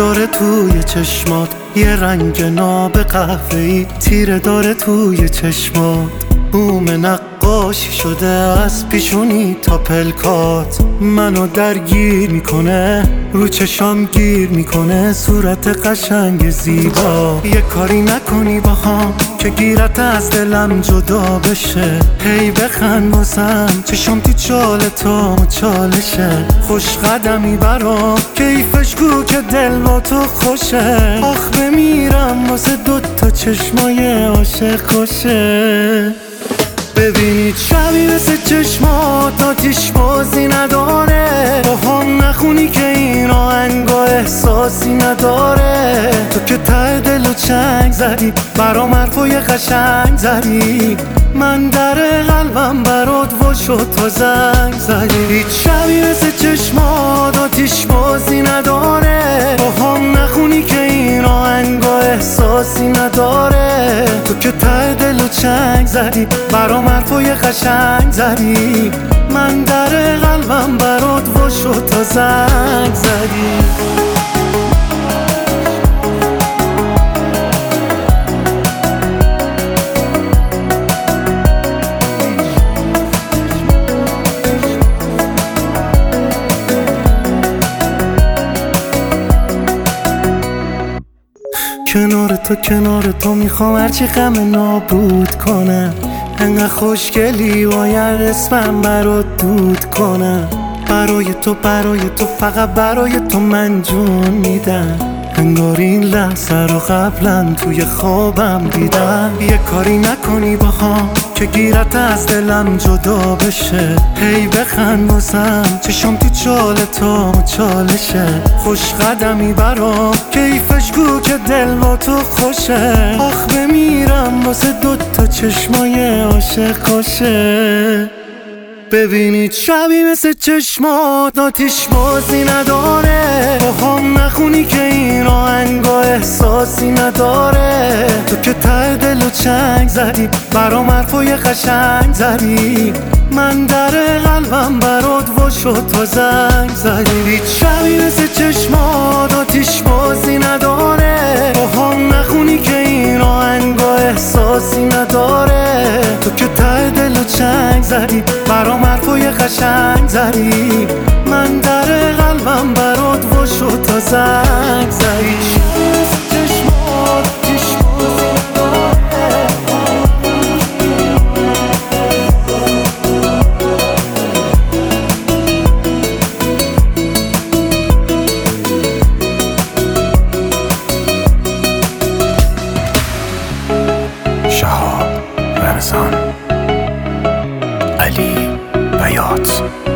داره توی چشمات، یه رنگ ناب قهوه‌ای تیره داره توی چشمات. بوم نقاشی شده از پیشونی تا پلکات، منو درگیر میکنه، رو چشام گیر میکنه صورت قشنگ زیبا. یه کاری نکنی باهام که گیرت از دلم جدا بشه، هی بخند واسم چشام تو چال تو چالشه. خوش قدمی برام کیفش کو که دل با تو خوشه، آخ بمیرم واسه دوتا چشمای عاشق کشه. ببینید شبی مثل چشمات آتیش بازی نداره، با هم نخونی که این آهنگا احساسی نداره. تو که ته دل و چنگ زدی برام حرفای قشنگ زدی، من در قلبم برات وا شد تا زنگ زدی. هیچ شبی مثل چشمات آتیش بازی نداره، با هم نخونی که این آهنگا احساسی نداره. تو که ته دل و چنگ زدی برام حرفای قشنگ زدی، من در قلبم برات وا شد تا زنگ زدی. کنار تو میخوام هرچی غم نابود کنم، انقدر خوشگلی باید اسمم برات دود کنم. برای تو فقط برای تو من جون میدم، انگار این لحظه رو قبلا توی خوابم دیدم. یه کاری نکنی باهام که گیرت از دلم جدا بشه، هی بخند واسم چشام تو چال تو چالشه. خوش قدمی برام کیفش کو که دل با تو خوشه، آخ بمیرم واسه دوتا چشمای عاشق کشه. ببینید شبی مثل چشمات آتیش بازی نداره، با هم نخونی که این آهنگا احساسی نداره. تو که ته دل و چنگ زدی برام حرفای قشنگ زدی، من در قلبم برات وا شد تا زنگ زدی. هیچ شبی مثل چشمات آتیش بازی نداره، با هم نخونی که این آهنگا احساسی نداره. تو که ته دل و چنگ زدی برام حرفای قشنگ زدی، من در قلبم برات وا شد تا زنگ زدی. شهاب رمضان، علی بیات.